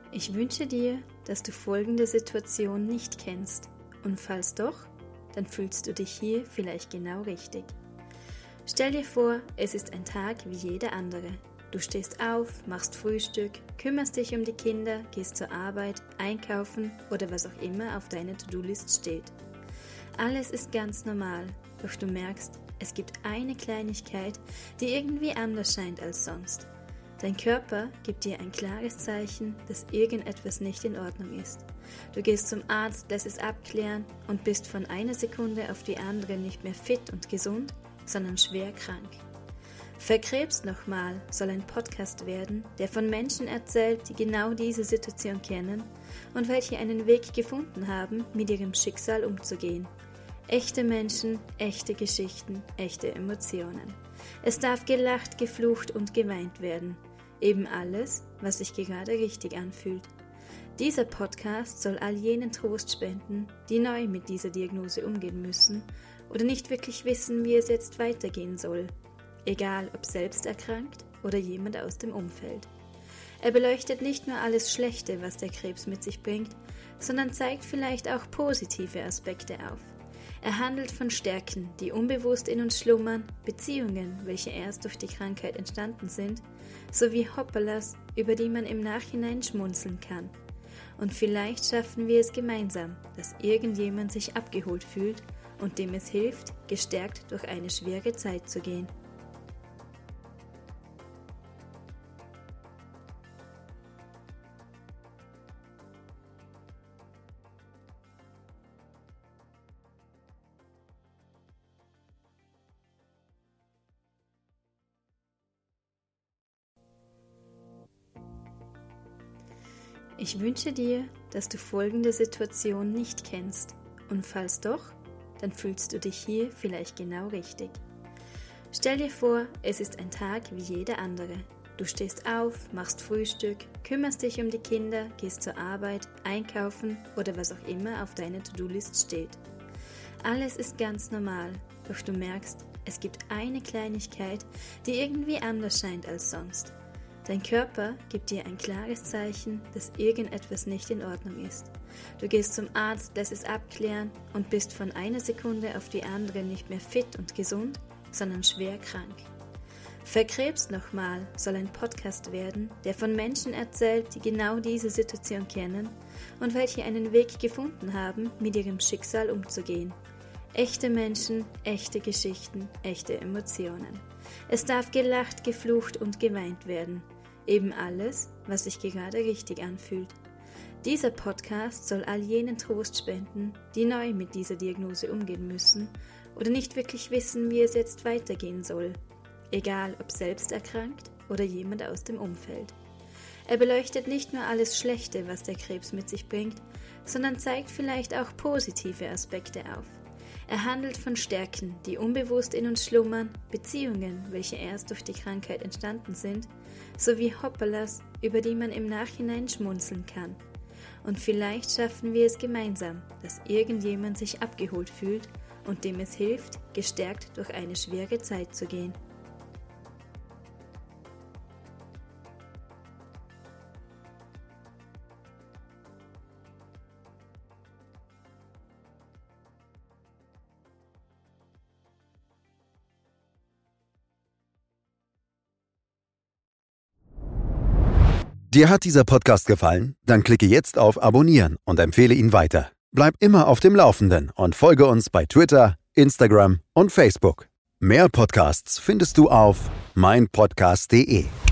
Ich wünsche dir, dass du folgende Situation nicht kennst und falls doch, dann fühlst du dich hier vielleicht genau richtig. Stell dir vor, es ist ein Tag wie jeder andere. Du stehst auf, machst Frühstück, kümmerst dich um die Kinder, gehst zur Arbeit, einkaufen oder was auch immer auf deiner To-Do-List steht. Alles ist ganz normal, doch du merkst, es gibt eine Kleinigkeit, die irgendwie anders scheint als sonst. Dein Körper gibt dir ein klares Zeichen, dass irgendetwas nicht in Ordnung ist. Du gehst zum Arzt, lässt es abklären und bist von einer Sekunde auf die andere nicht mehr fit und gesund, sondern schwer krank. Verkrebst nochmal soll ein Podcast werden, der von Menschen erzählt, die genau diese Situation kennen und welche einen Weg gefunden haben, mit ihrem Schicksal umzugehen. Echte Menschen, echte Geschichten, echte Emotionen. Es darf gelacht, geflucht und geweint werden. Eben alles, was sich gerade richtig anfühlt. Dieser Podcast soll all jenen Trost spenden, die neu mit dieser Diagnose umgehen müssen oder nicht wirklich wissen, wie es jetzt weitergehen soll. Egal, ob selbst erkrankt oder jemand aus dem Umfeld. Er beleuchtet nicht nur alles Schlechte, was der Krebs mit sich bringt, sondern zeigt vielleicht auch positive Aspekte auf. Er handelt von Stärken, die unbewusst in uns schlummern, Beziehungen, welche erst durch die Krankheit entstanden sind, sowie Hoppalas, über die man im Nachhinein schmunzeln kann. Und vielleicht schaffen wir es gemeinsam, dass irgendjemand sich abgeholt fühlt und dem es hilft, gestärkt durch eine schwere Zeit zu gehen. Ich wünsche dir, dass du folgende Situation nicht kennst und falls doch, dann fühlst du dich hier vielleicht genau richtig. Stell dir vor, es ist ein Tag wie jeder andere. Du stehst auf, machst Frühstück, kümmerst dich um die Kinder, gehst zur Arbeit, einkaufen oder was auch immer auf deiner To-Do-List steht. Alles ist ganz normal, doch du merkst, es gibt eine Kleinigkeit, die irgendwie anders scheint als sonst. Dein Körper gibt dir ein klares Zeichen, dass irgendetwas nicht in Ordnung ist. Du gehst zum Arzt, lässt es abklären und bist von einer Sekunde auf die andere nicht mehr fit und gesund, sondern schwer krank. Verkrebst nochmal soll ein Podcast werden, der von Menschen erzählt, die genau diese Situation kennen und welche einen Weg gefunden haben, mit ihrem Schicksal umzugehen. Echte Menschen, echte Geschichten, echte Emotionen. Es darf gelacht, geflucht und geweint werden. Eben alles, was sich gerade richtig anfühlt. Dieser Podcast soll all jenen Trost spenden, die neu mit dieser Diagnose umgehen müssen oder nicht wirklich wissen, wie es jetzt weitergehen soll. Egal, ob selbst erkrankt oder jemand aus dem Umfeld. Er beleuchtet nicht nur alles Schlechte, was der Krebs mit sich bringt, sondern zeigt vielleicht auch positive Aspekte auf. Er handelt von Stärken, die unbewusst in uns schlummern, Beziehungen, welche erst durch die Krankheit entstanden sind, sowie Hoppalas, über die man im Nachhinein schmunzeln kann. Und vielleicht schaffen wir es gemeinsam, dass irgendjemand sich abgeholt fühlt und dem es hilft, gestärkt durch eine schwere Zeit zu gehen. Dir hat dieser Podcast gefallen? Dann klicke jetzt auf Abonnieren und empfehle ihn weiter. Bleib immer auf dem Laufenden und folge uns bei Twitter, Instagram und Facebook. Mehr Podcasts findest du auf meinpodcast.de.